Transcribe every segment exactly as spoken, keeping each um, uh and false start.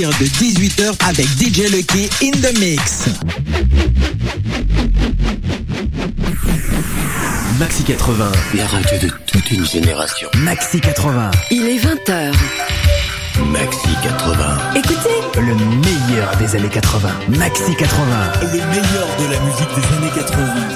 partir de dix-huit heures avec D J Lucky in the mix. Maxi quatre-vingts, la radio de toute une génération. Maxi quatre-vingts. Il est vingt heures. Maxi quatre-vingts. Écoutez, le meilleur des années quatre-vingts. Maxi quatre-vingts. Le meilleur de la musique des années quatre-vingts.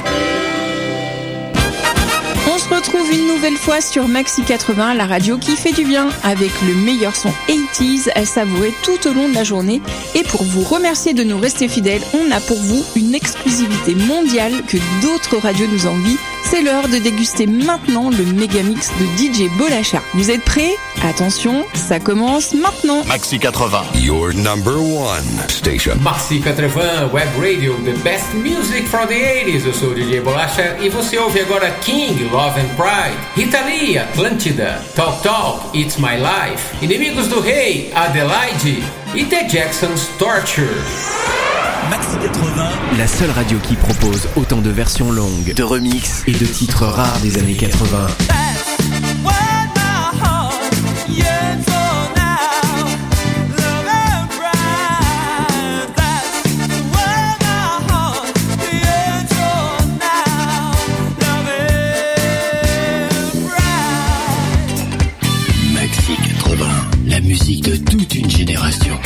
On se retrouve une nouvelle fois sur Maxi quatre-vingts, la radio qui fait du bien, avec le meilleur son quatre-vingt-dix à savourer tout au long de la journée. Et pour vous remercier de nous rester fidèles, on a pour vous une exclusivité mondiale que d'autres radios nous envient. C'est l'heure de déguster maintenant le mégamix de D J Bolacha. Vous êtes prêts ? Attention, ça commence maintenant. Maxi quatre-vingts. Your number one station. Maxi quatre-vingts Web Radio, the best music from the eighties. Eu sou o D J Bolacha e você ouve agora King, Love and Pride, Rita Lee, Atlântida, Talk Talk, It's My Life, Inimigos do Rei, Adelaide e The Jacksons Torture. Maxi quatre-vingts, la seule radio qui propose autant de versions longues, de remixes et de titres rares des années quatre-vingts. Maxi quatre-vingts, la musique de toute une génération.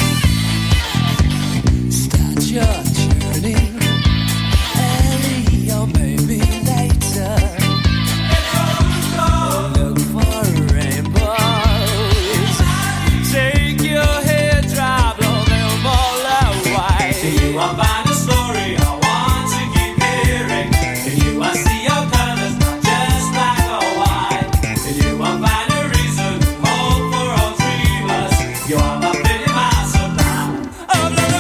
Your journey, early or maybe later. Look for rainbows. Take your head, drive blow them all away. To you I find a story I want to keep hearing. To you I see your colors, not just black or white. To you I find a reason, hope for all dreamers. You are my pretty mouse of love. Of love.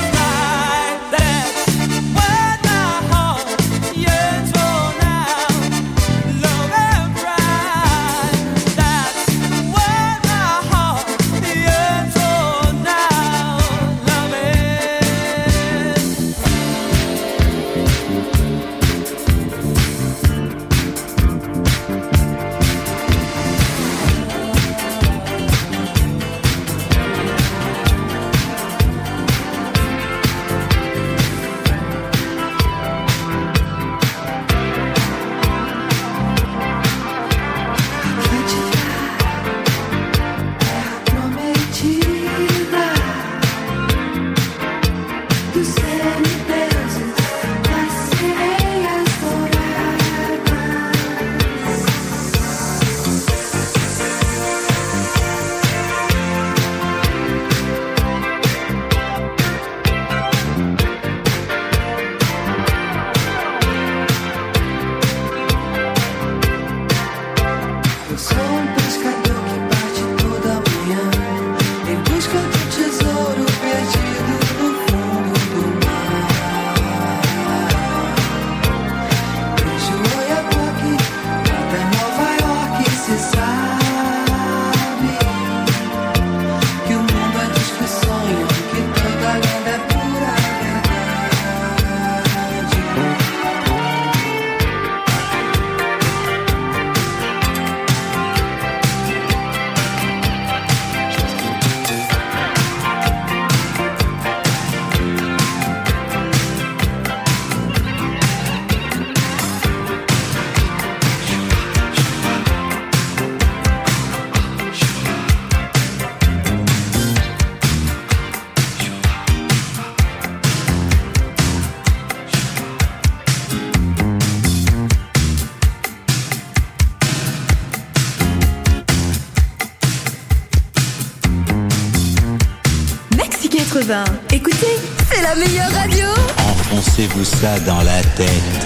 Écoutez, c'est la meilleure radio. Enfoncez-vous ça dans la tête.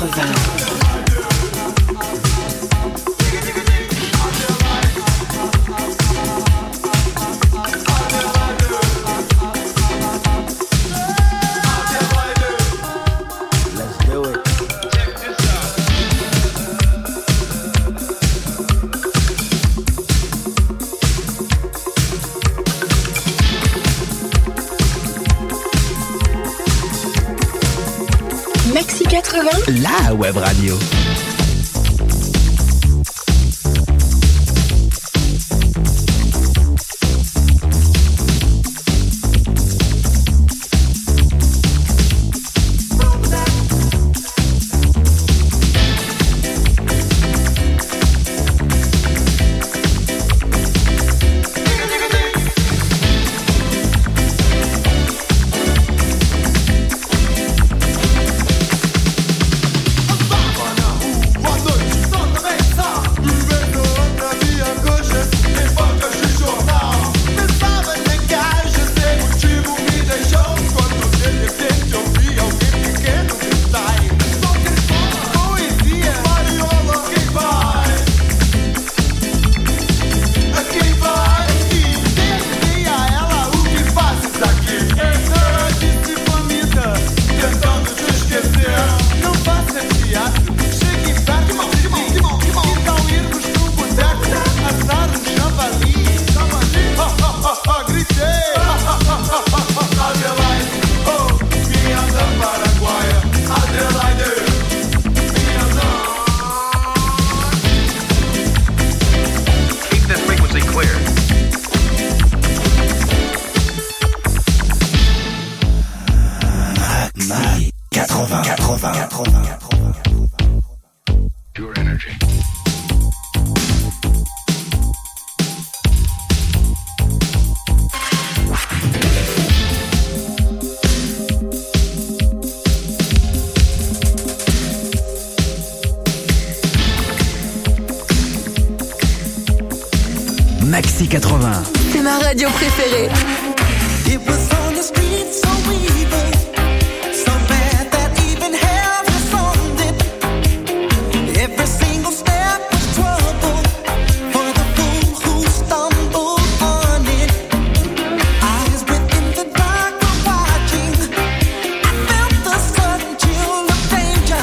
quatre-vingts. Maxi quatre-vingts, La web radio. Maxi quatre-vingts. C'est ma radio préférée. It was on the street so evil, so bad that even hell responded. Every single step was trouble for the fool who stumbled on it. Eyes within the dark were watching. I felt the sudden chill of danger.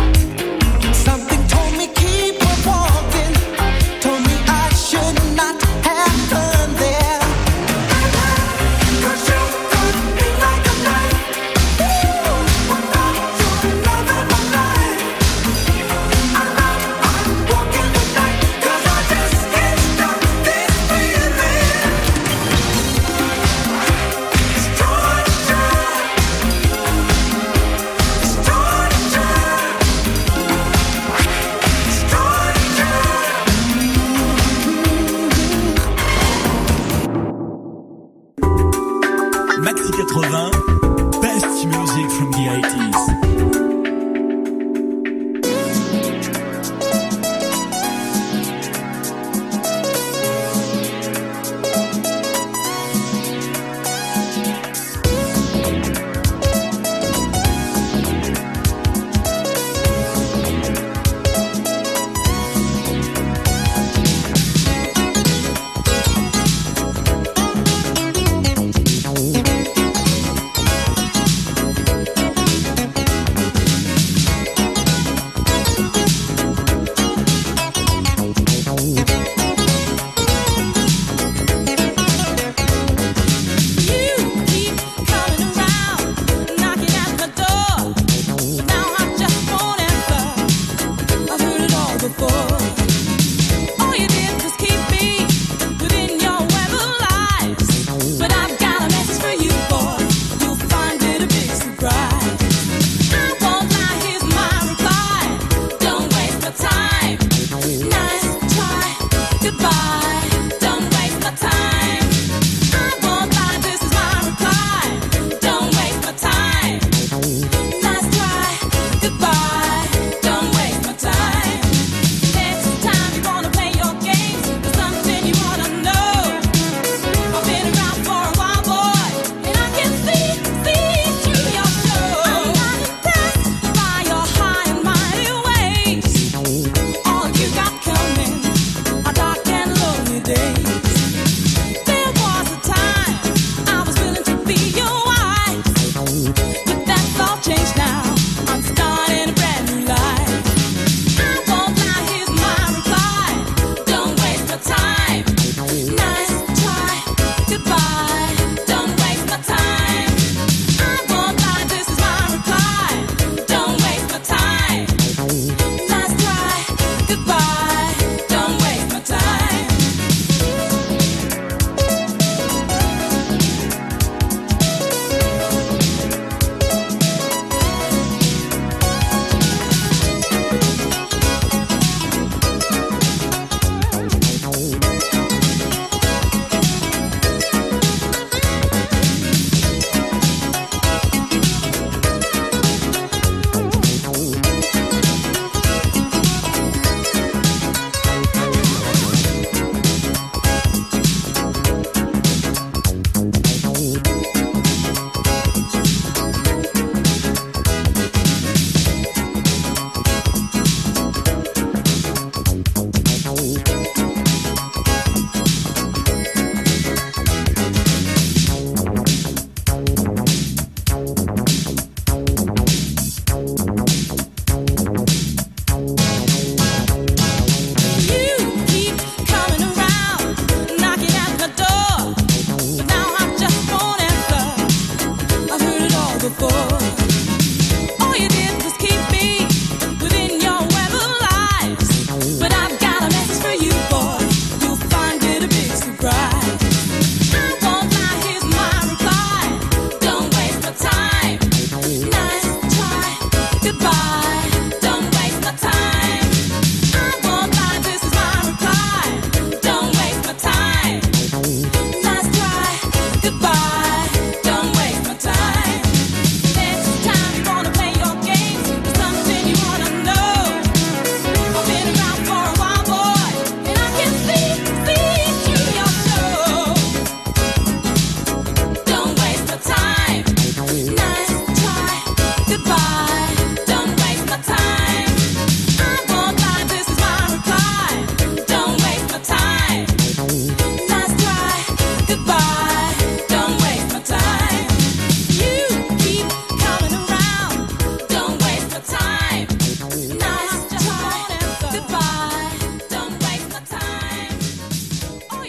Something told me keep on walking, told me I should not have turned there. 'Cause you cut me like a knife.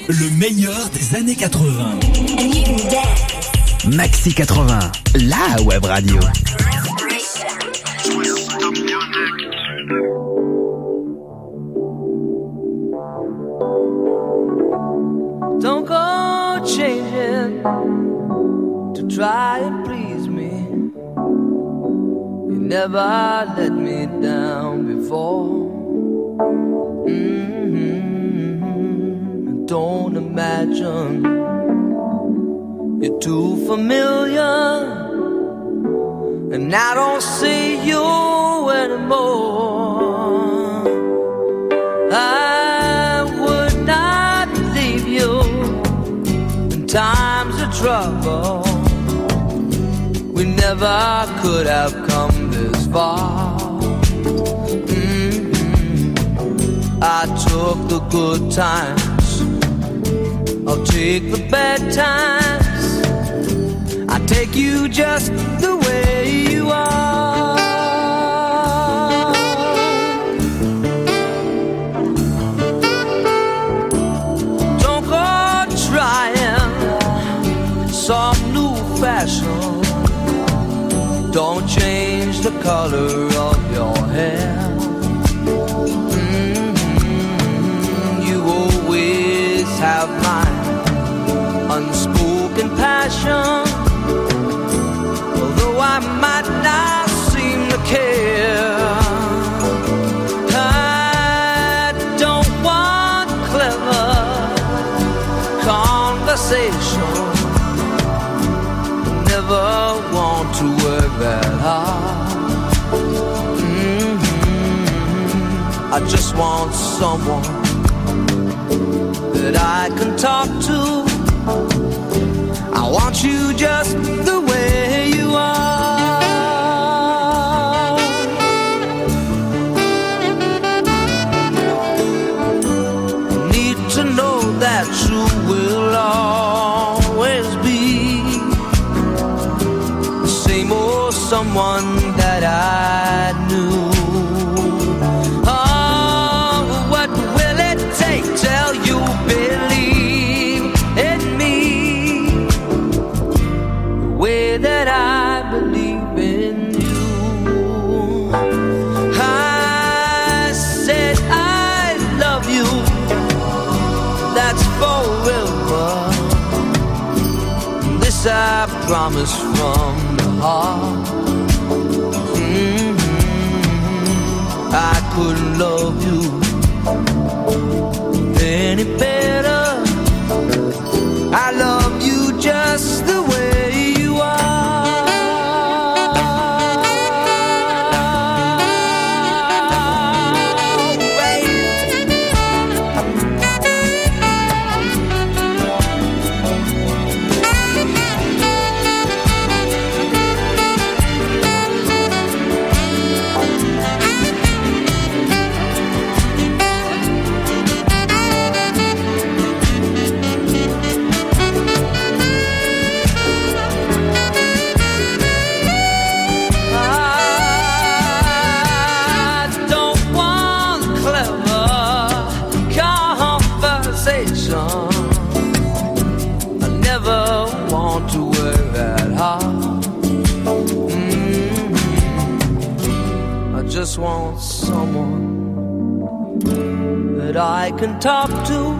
Le meilleur des années quatre-vingts. Maxi quatre-vingts, la web radio. Don't go changing to try and please me. You never let me down before. Mm-hmm. Don't imagine you're too familiar, and I don't see you anymore. I would not leave you in times of trouble. We never could have come this far. Mm-hmm. I took the good times, I'll take the bad times. I take you just the way you are. Don't go trying some new fashion. Don't change the color of your hair. Mm-hmm. You always have my unspoken passion. Although I might not seem to care, I don't want clever conversation. Never want to work that hard. Mm-hmm. I just want someone that I can talk to. I want you just the way you are. Need to know that you will always be the same old someone that I knew. Oh, what will it take till you believe in me the way that I believe in you? I said I love you, that's forever. This I promise from the heart. Mm-hmm. I couldn't love you any better. I love you just the way you are. Just want someone that I can talk to.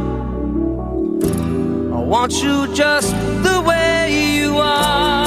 I want you just the way you are.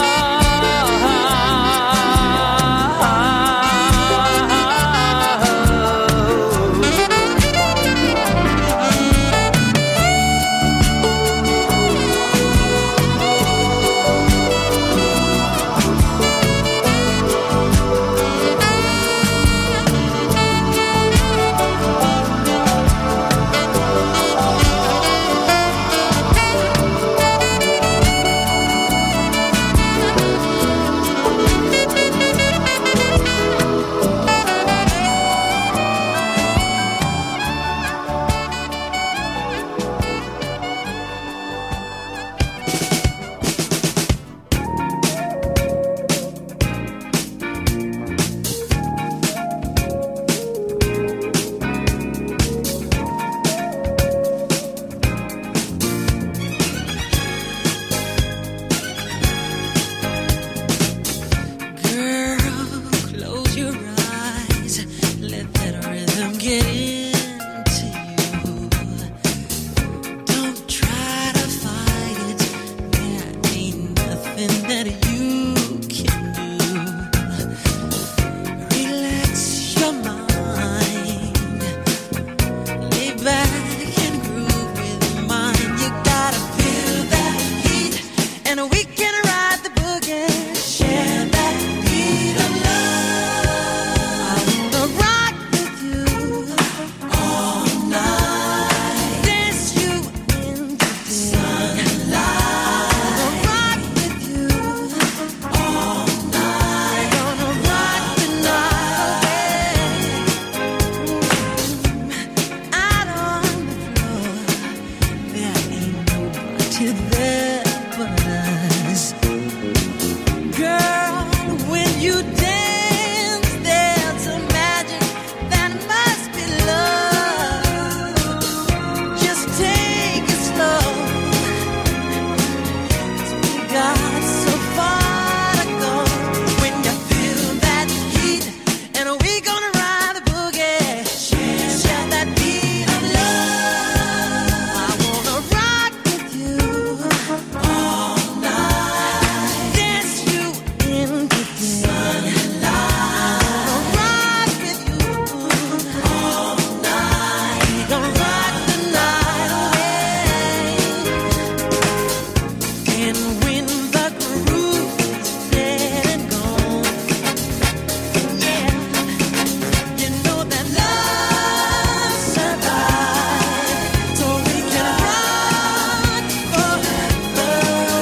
let that rhythm get into you. Don't try to fight it. There ain't nothing that you can do. Relax your mind. Lay back and groove with mine. You gotta feel that heat, and we can ride the boogie. Share that beat of love. I wanna rock with you all night. Dance you into the sunlight. I wanna rock with you all night. Gonna rock the night away. Out on the floor, there ain't nobody there but us. Girl, when you dance, there's a magic that must be love. Just take it slow. 'Cause we got so far to go. When you feel that heat, and we gonna ride the boogie. Share that beat of love. I wanna rock with you all night. Dance you into the sunlight. I wanna rock with you all night. We gonna rock the night away. And when the groove is dead and gone, yeah, you know that love survives, so we can rock forever.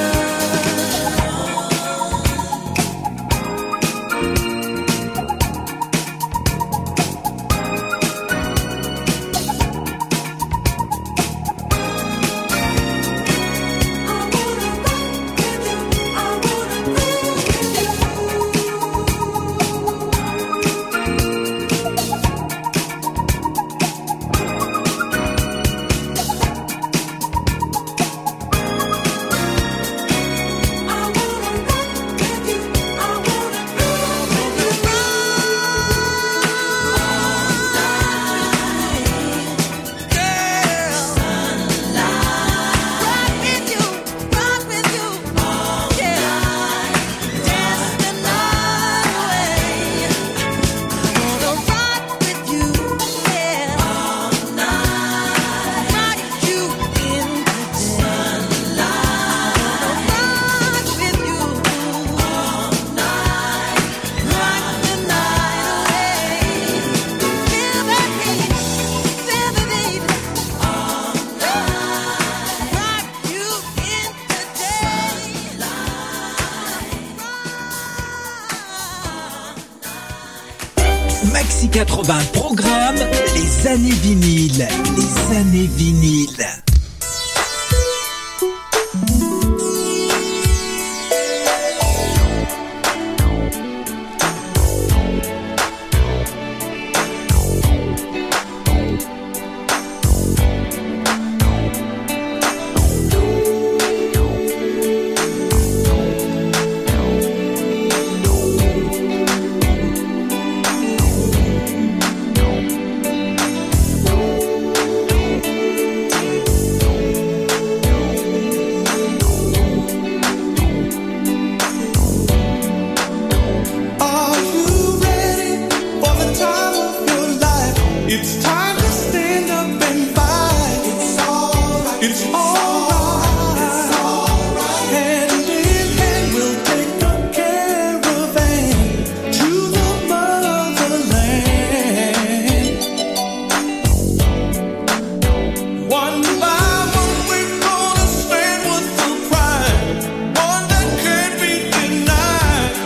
Maxi quatre-vingts programme les années vinyles. Les années vinyles.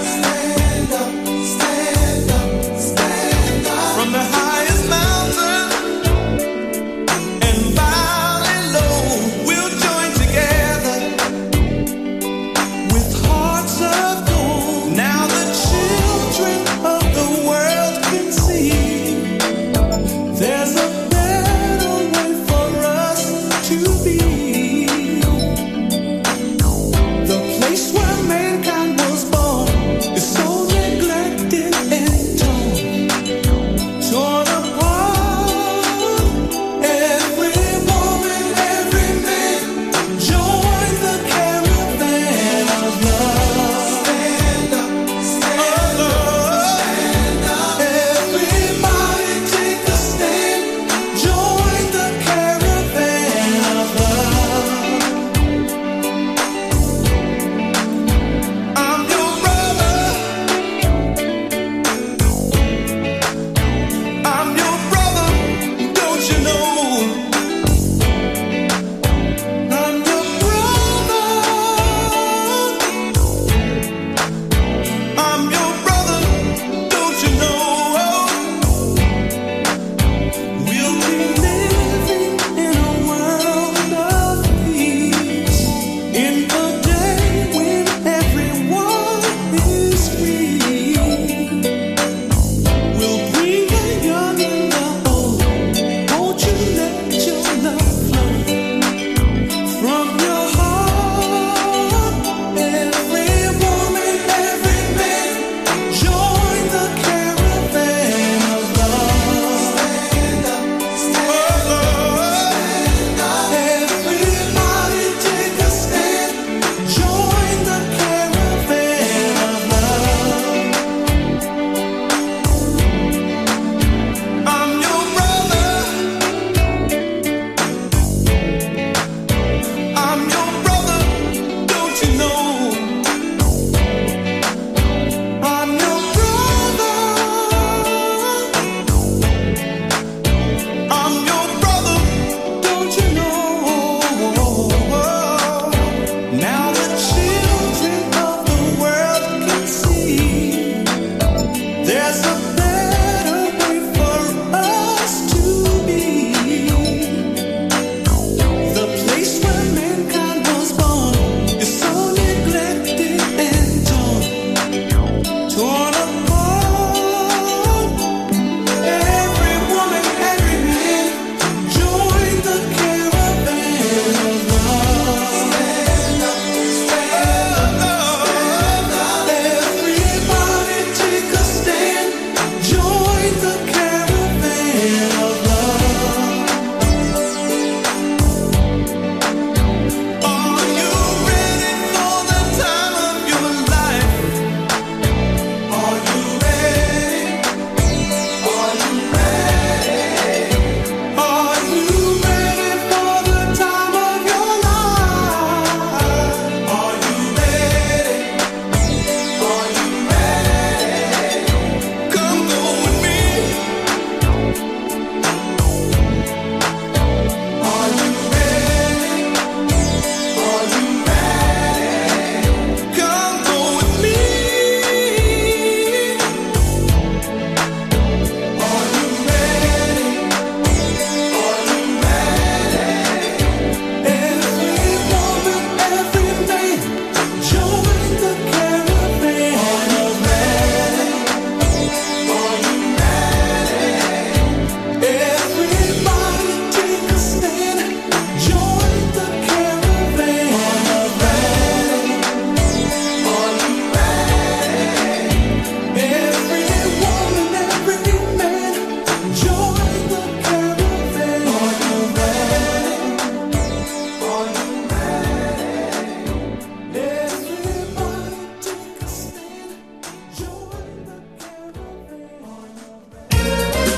From the highest mountain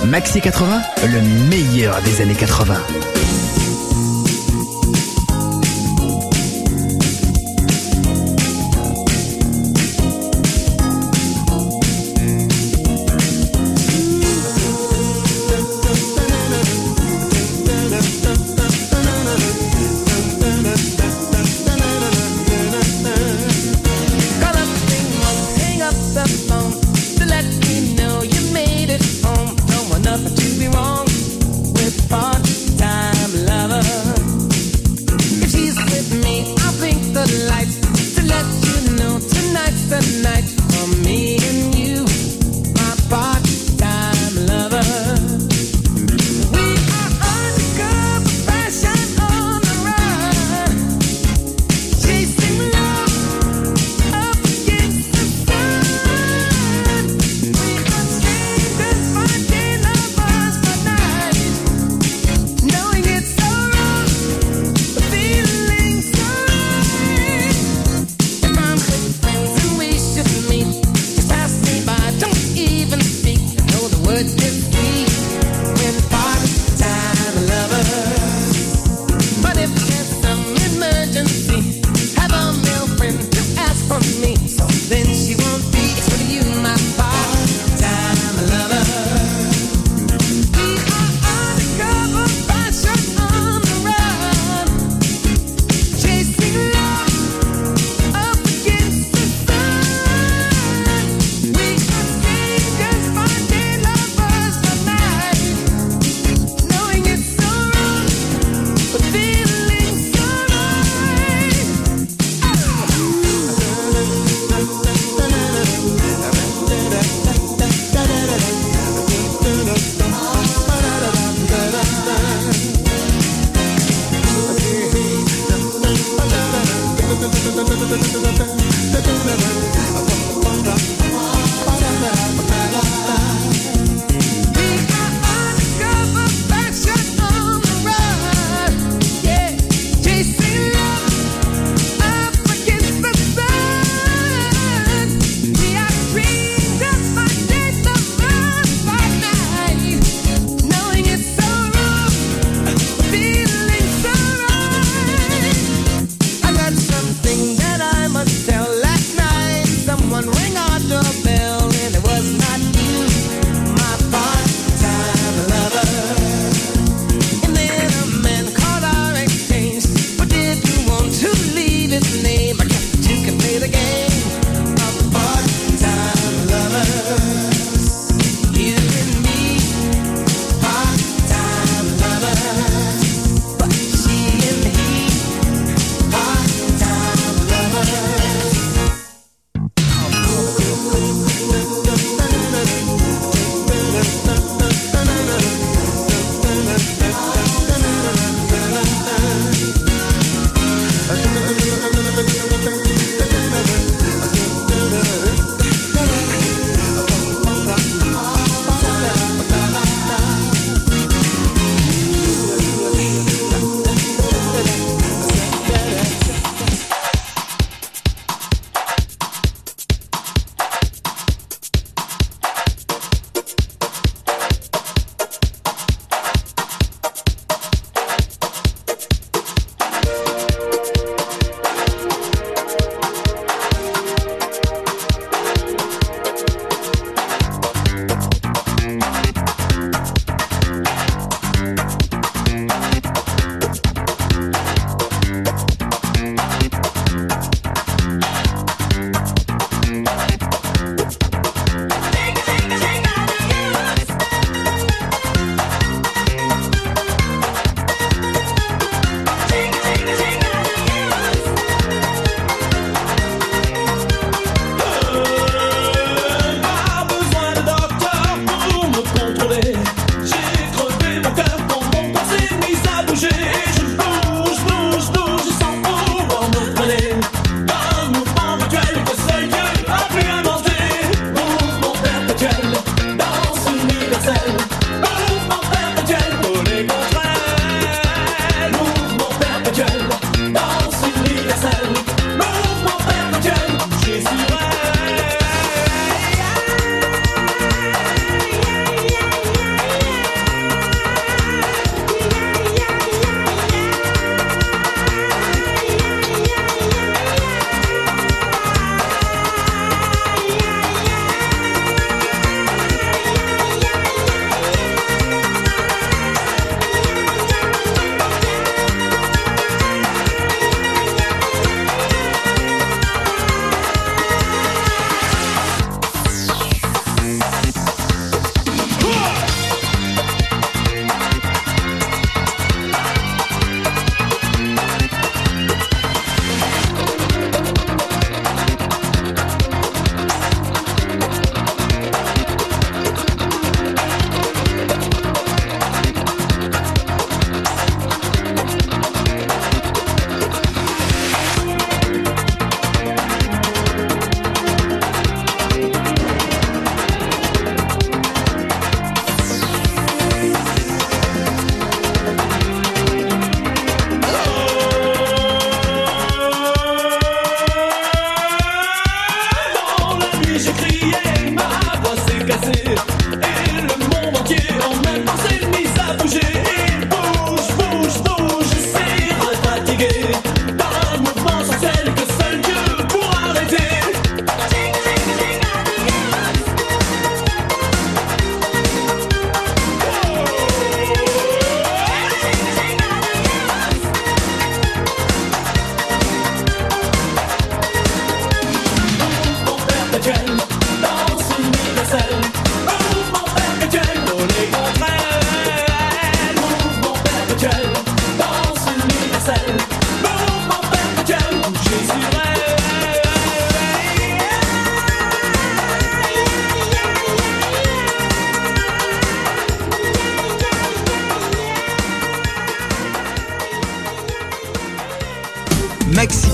Maxi quatre-vingts, le meilleur des années quatre-vingts. But now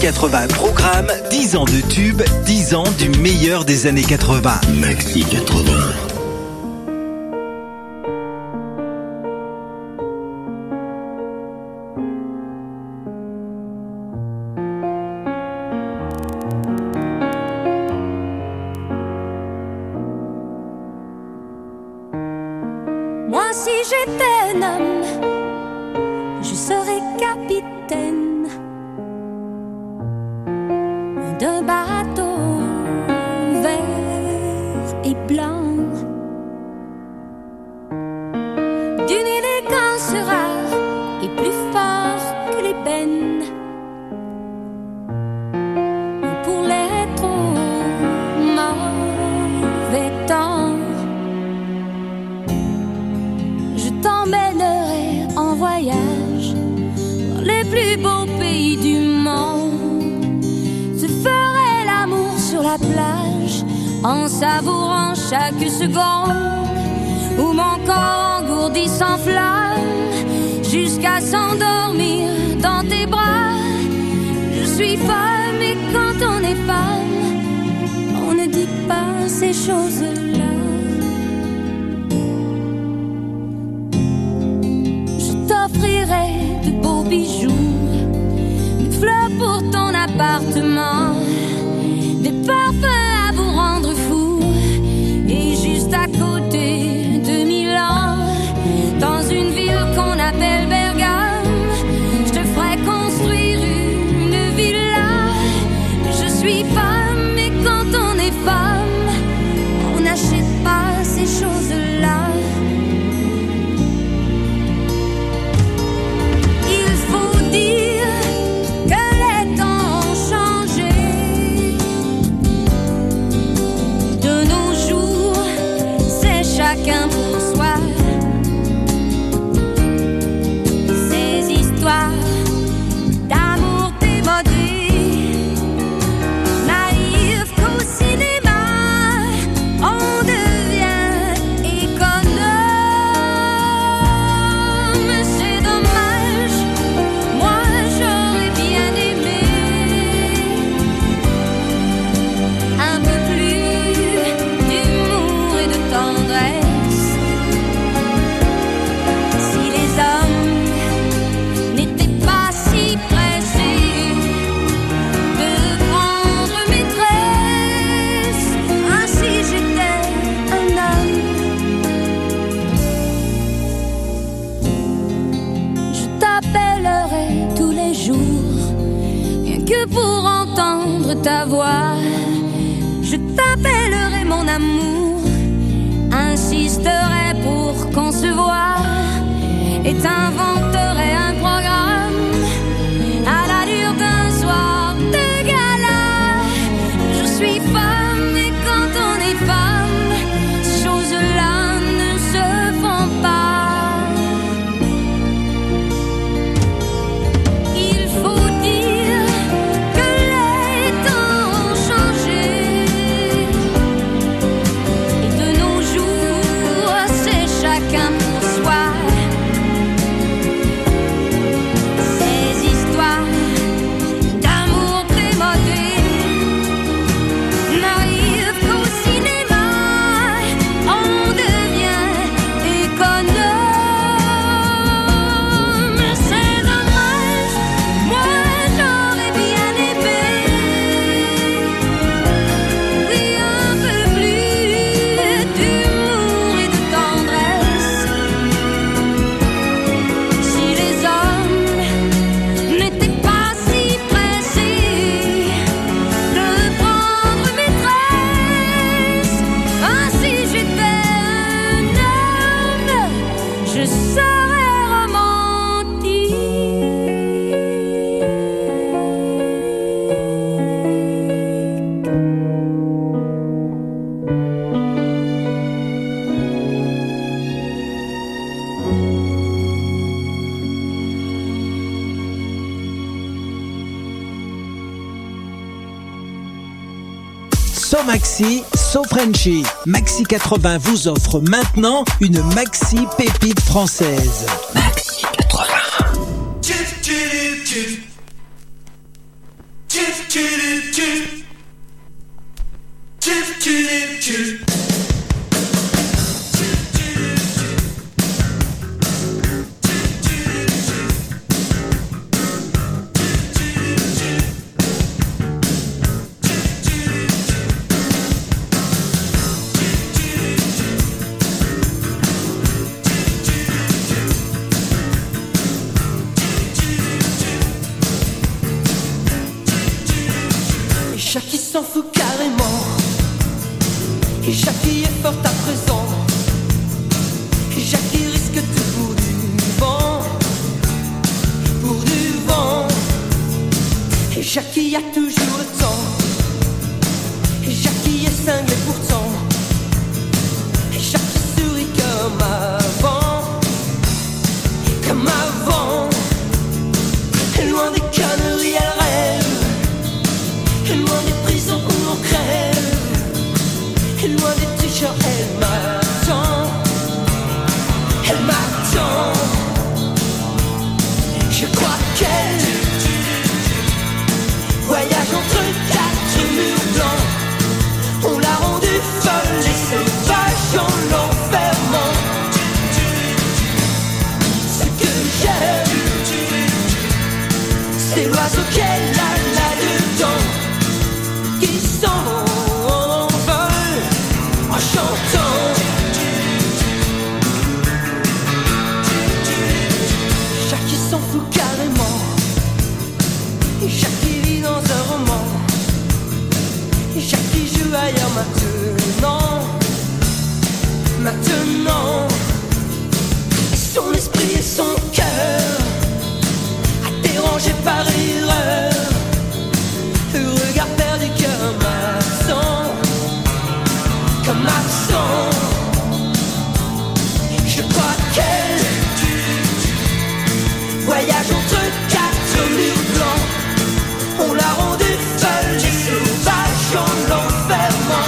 quatre-vingts programme dix ans de tubes, dix ans du meilleur des années quatre-vingts. Maxi quatre-vingts. Moi, si j'étais un homme, je serais capitaine d'un bateau vert et blanc, d'une élégance rare et plus fort que l'ébène. Pour les trop mauvais temps, je t'emmènerai en voyage dans les plus beaux pays du monde. Je ferai l'amour sur la plage en savourant chaque seconde où mon corps engourdi s'enflamme jusqu'à s'endormir dans tes bras. Je suis femme et quand on est femme, on ne dit pas ces choses-là. T'offrirai de beaux bijoux, des fleurs pour ton appartement, des parfums à vous rendre fou. Et juste à côté de Milan, dans une ville qu'on appelle Bergame, je te ferai construire une villa. Je suis femme et quand on est femme, on n'achète pas ces choses-là. Chacun pour soi. Ces histoires d'amour démodées, naïves qu'au cinéma on devient économe. C'est dommage, moi j'aurais bien aimé un peu plus d'humour et de tendresse. Pour entendre ta voix, je t'appellerai mon amour, insisterai pour qu'on se voie et t'inventerai un programme à l'allure d'un soir de gala. Je suis femme et quand on est femme, ces choses-là ne se font pas. So Maxi, So Frenchy. Maxi quatre-vingts vous offre maintenant une Maxi pépite française. Maxi quatre-vingts. Jackie s'en fout carrément, et Jackie est forte à présent, et Jackie risque tout pour du vent, pour du vent, et Jackie a toujours le temps, et Jackie est cinglé pourtant, et Jackie sourit comme avant, comme avant, et loin des conneries elle rêve. Et loin des prisons où l'on crève, et loin des tricheurs, elle m'attend, elle m'attend. Je crois qu'elle voyage entre quatre murs blancs. On l'a rendue folle et sauvage en l'enfermant. Ce que j'aime, c'est l'oiseau qu'elle a là-dedans, qui s'envole en chantant. Jackie s'en fout carrément, et Jackie vit dans un roman, et Jackie joue ailleurs maintenant, maintenant. Son esprit et son cœur, dérangé par erreur, le regard perdu comme absent, comme absent. Je crois qu'elle voyage entre quatre murs blancs. On l'a rendue folle et sauvage en l'enfermant.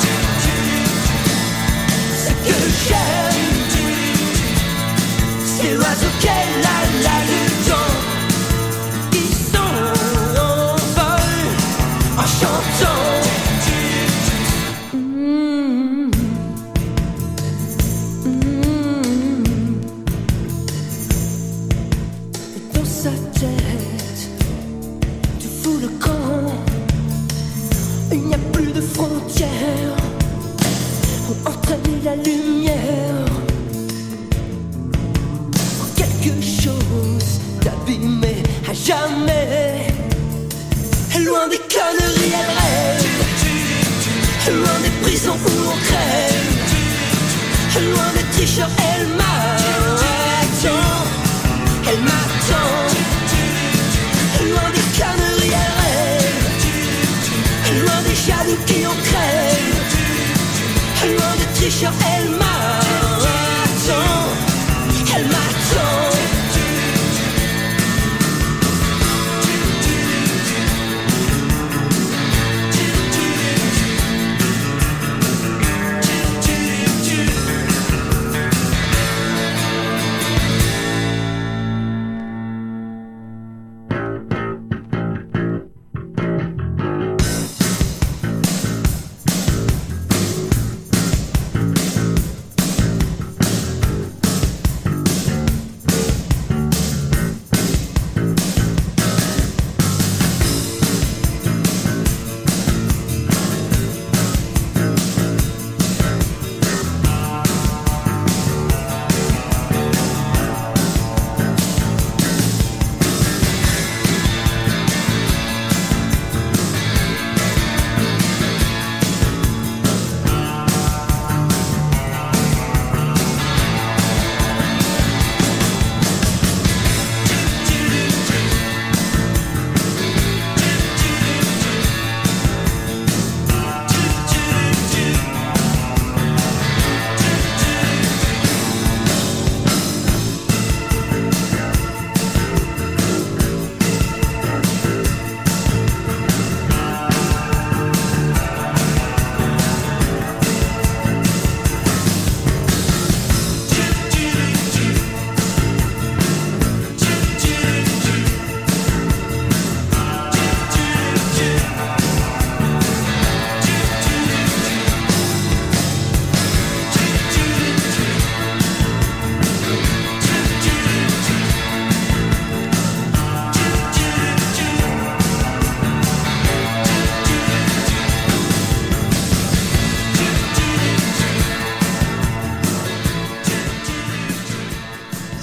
Ce que j'aime, c'est l'oiseau qu'elle a là-dedans, qui s'envole en chantant. Mmh. Mmh. Et dans sa tête, tu fous le camp. Il n'y a plus de frontières pour entraîner la lumière. Quelque chose d'abîmé à jamais. Loin des conneries, elle rêve. Loin des prisons où l'on crève. Loin des tricheurs, elle m'attend. Elle m'attend. Loin des conneries, elle rêve. Loin des jaloux qui en crèvent. Loin des tricheurs, elle m'attend. Elle m'attend.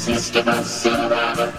System of survival.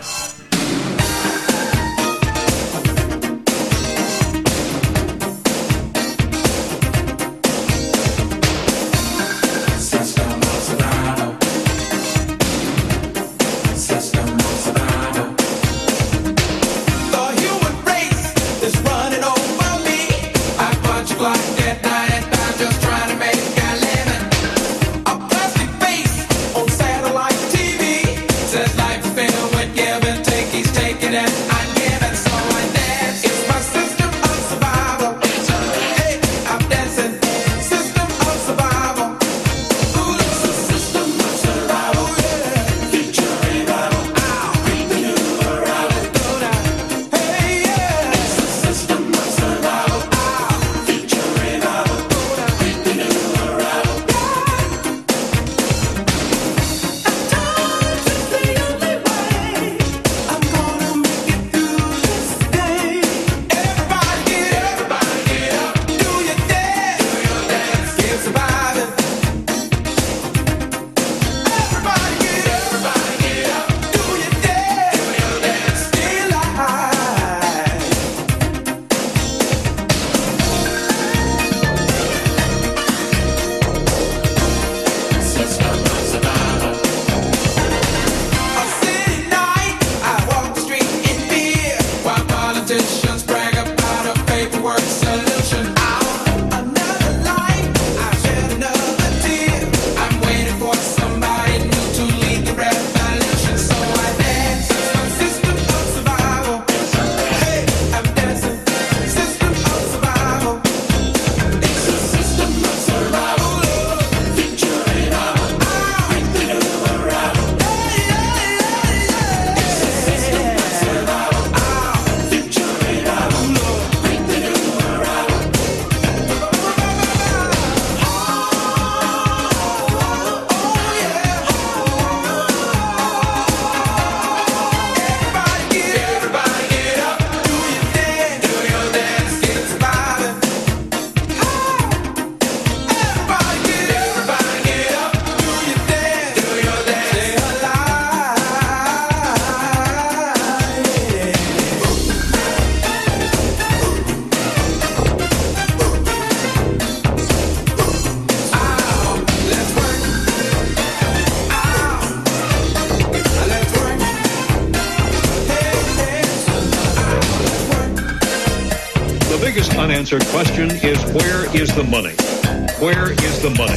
Unanswered question is, where is the money? Where is the money?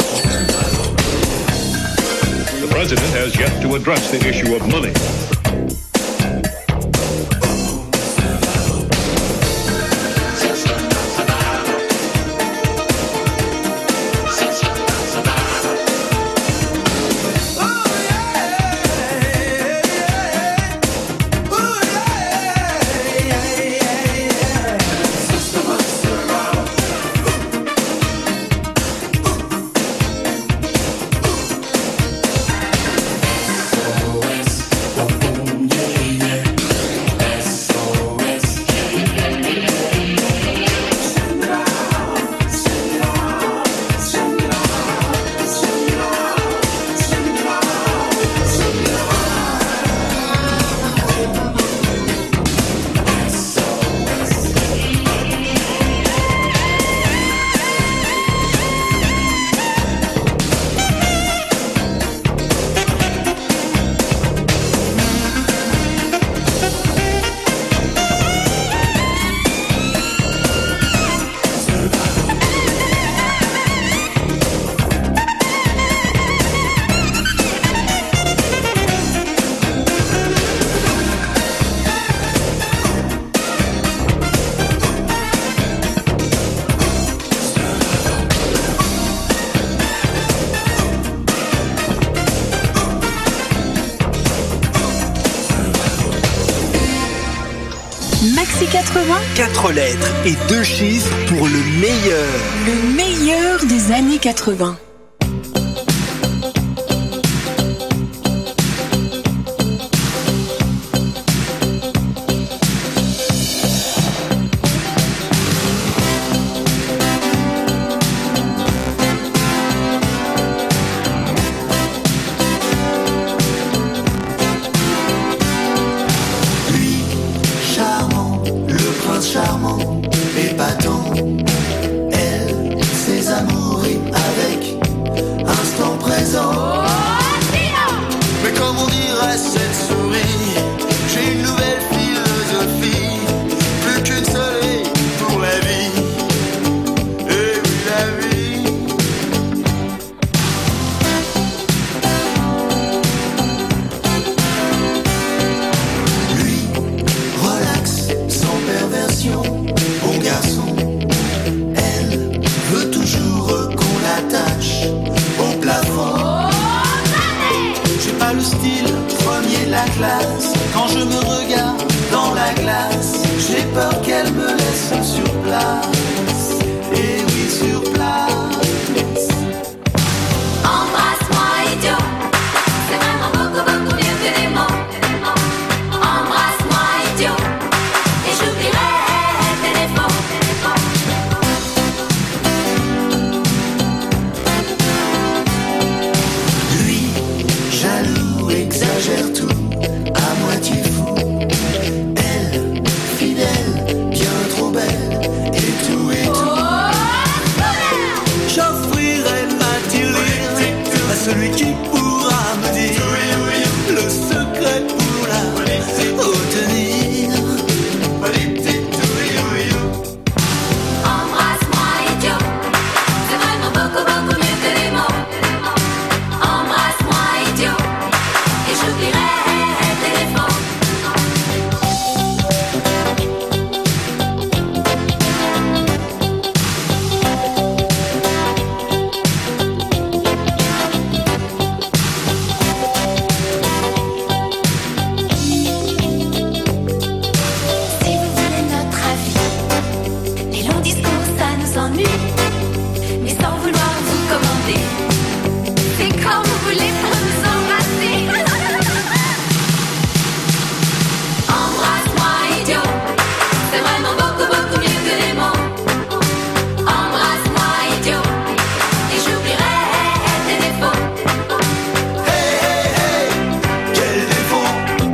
The president has yet to address the issue of money. Maxi quatre-vingts. Quatre lettres et deux chiffres pour le meilleur. Le meilleur des années quatre-vingts. le premier de la classe. Quand je me regarde dans la glace, j'ai peur qu'elle me laisse sur place. Et oui, sur place. Embrasse-moi, idiot. C'est vraiment beaucoup, beaucoup mieux que les mots. Embrasse-moi, idiot. Et j'oublierai tes défauts. Lui, jaloux, exagère tout, à moitié fou. Elle, fidèle, bien trop belle, et tout et tout. J'offrirai ma tirelire à celui qui pourra me dire le secret pour la retenir. Embrasse-moi, idiot. C'est vraiment beaucoup, beaucoup mieux que les mots. Embrasse-moi, idiot. Et j'oublierai tes défauts. Si vous voulez notre avis, les longs discours ça nous ennuie. Mais sans vouloir vous commander, c'est quand vous voulez pour nous embrasser. Embrasse-moi, idiot. C'est vraiment beaucoup, beaucoup mieux que les mots. Embrasse-moi, idiot. Et j'oublierai tes défauts. Hey, hey, hey, quel défaut!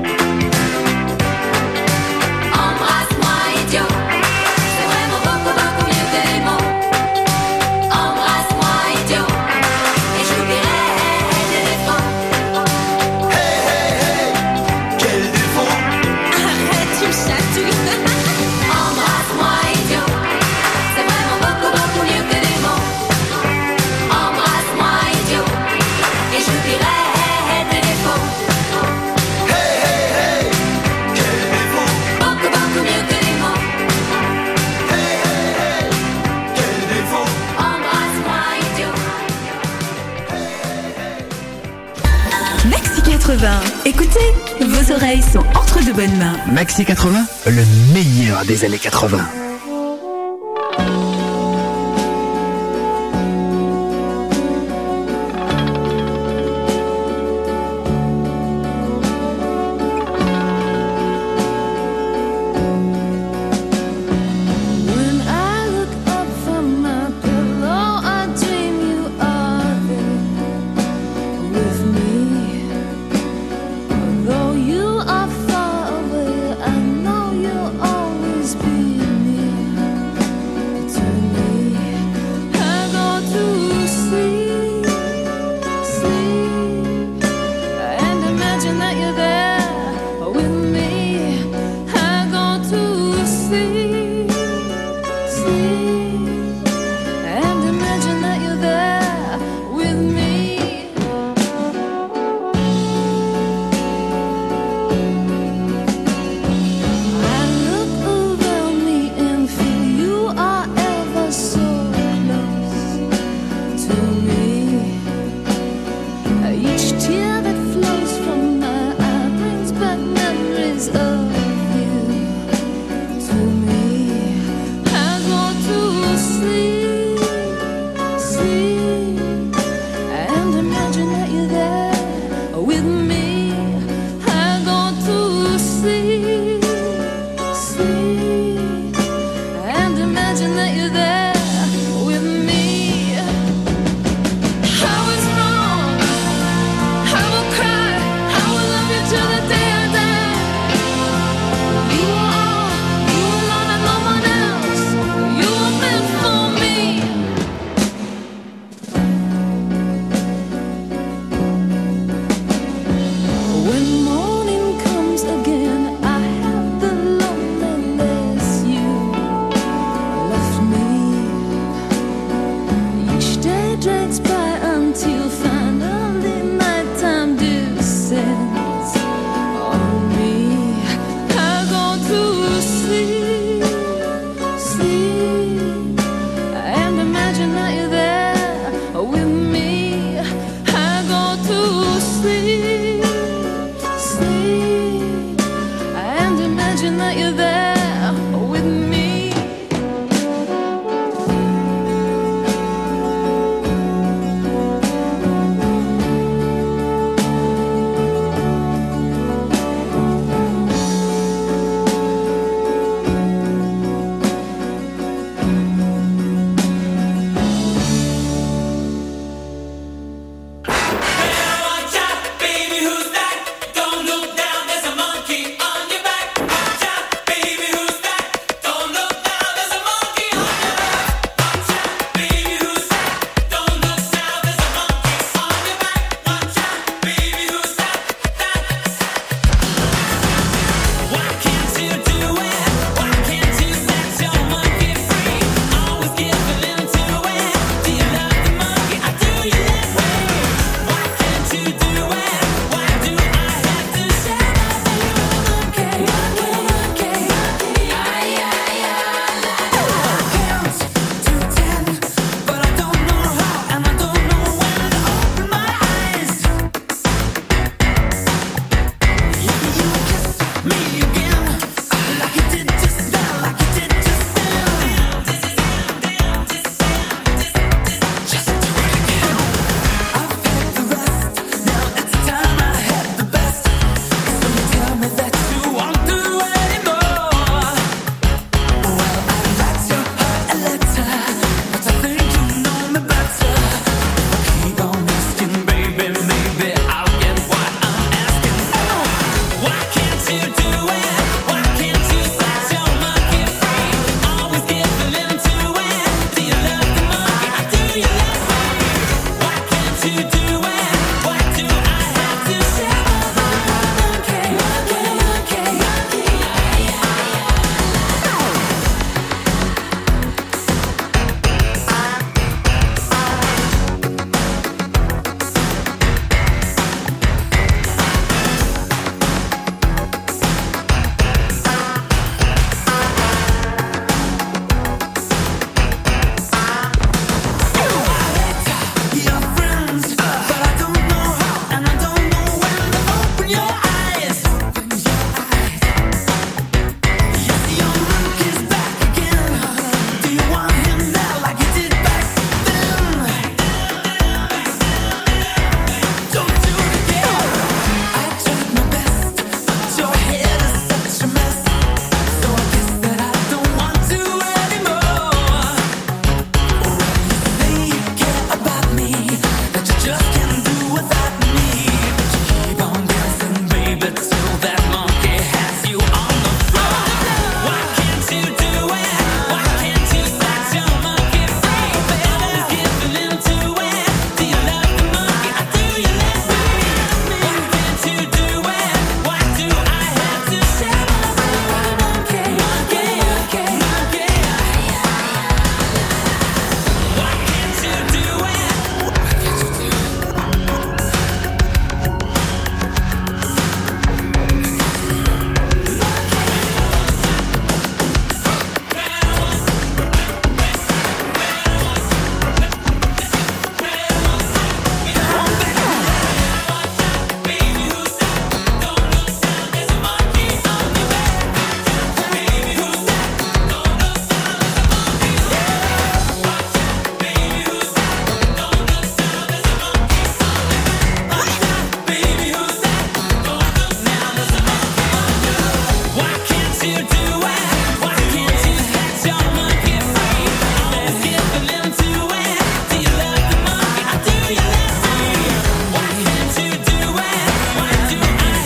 Embrasse-moi, idiot. C'est vraiment beaucoup, beaucoup mieux que les mots. Embrasse-moi, idiot. Et j'oublierai tes défauts. Hey, hey, hey, quel défaut! Arrête, tu me chatouilles. Embrasse-moi, idiot. C'est vraiment beaucoup, beaucoup mieux que les mots. Embrasse-moi, idiot. Et j'oublierai tes défauts. Hey, hey, hey, quel défaut! Beaucoup, beaucoup mieux que les mots. Hey, hey, hey, quel défaut! Embrasse-moi, idiot. Maxi quatre-vingts. Écoutez, vos oreilles sont entre de bonnes mains. Maxi quatre-vingts, le meilleur des années quatre-vingts.